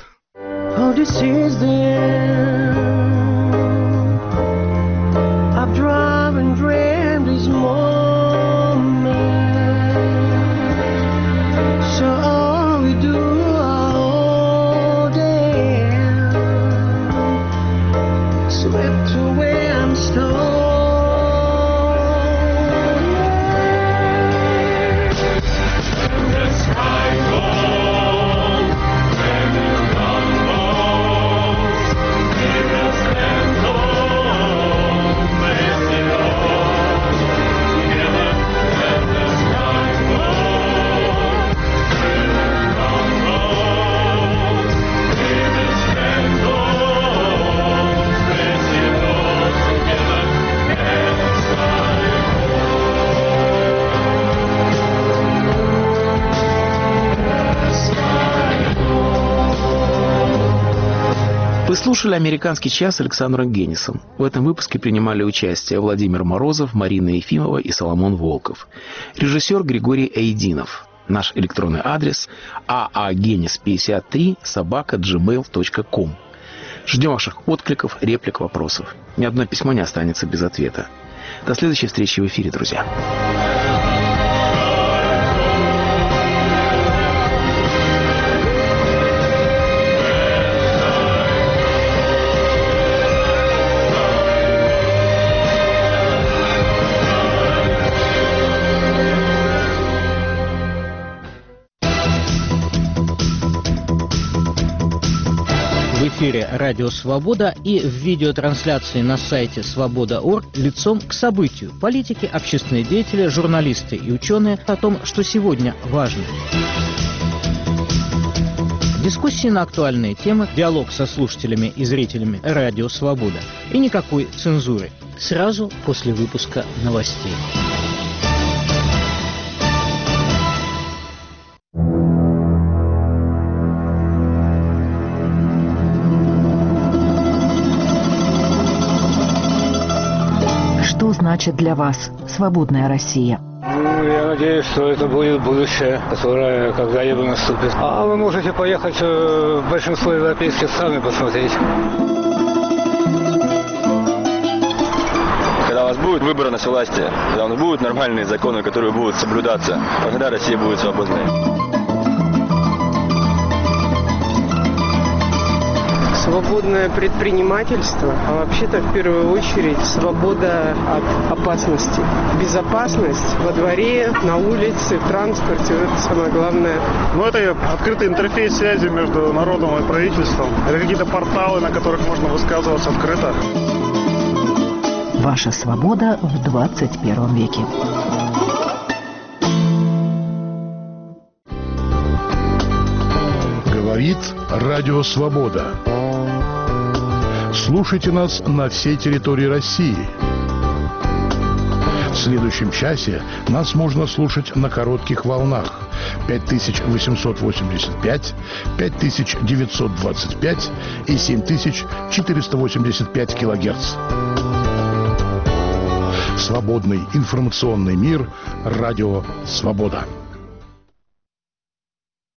Вы слушали «Американский час» с Александром Генисом. В этом выпуске принимали участие Владимир Морозов, Марина Ефимова и Соломон Волков. Режиссер Григорий Эйдинов. Наш электронный адрес aagenis53@gmail.com. Ждем ваших откликов, реплик, вопросов. Ни одно письмо не останется без ответа. До следующей встречи в эфире, друзья. В эфире «Радио Свобода» и в видеотрансляции на сайте свобода.орг лицом к событию. Политики, общественные деятели, журналисты и ученые о том, что сегодня важно. Дискуссии на актуальные темы, диалог со слушателями и зрителями «Радио Свобода». И никакой цензуры. Сразу после выпуска новостей. Что значит для вас свободная Россия? Я надеюсь, что это будет будущее, которое когда-либо наступит. А вы можете поехать в большинство европейских стран и посмотреть. Когда у вас будет будет выборность власти, когда будут нормальные законы, которые будут соблюдаться, тогда Россия будет свободной. Свободное предпринимательство, а вообще-то в первую очередь свобода от опасности. Безопасность во дворе, на улице, в транспорте, это самое главное. Ну, это открытый интерфейс связи между народом и правительством. Это какие-то порталы, на которых можно высказываться открыто. Ваша свобода в 21 веке. Говорит Радио Свобода. Слушайте нас на всей территории России. В следующем часе нас можно слушать на коротких волнах 5885, 5925 и 7485 килогерц. Свободный информационный мир. Радио Свобода.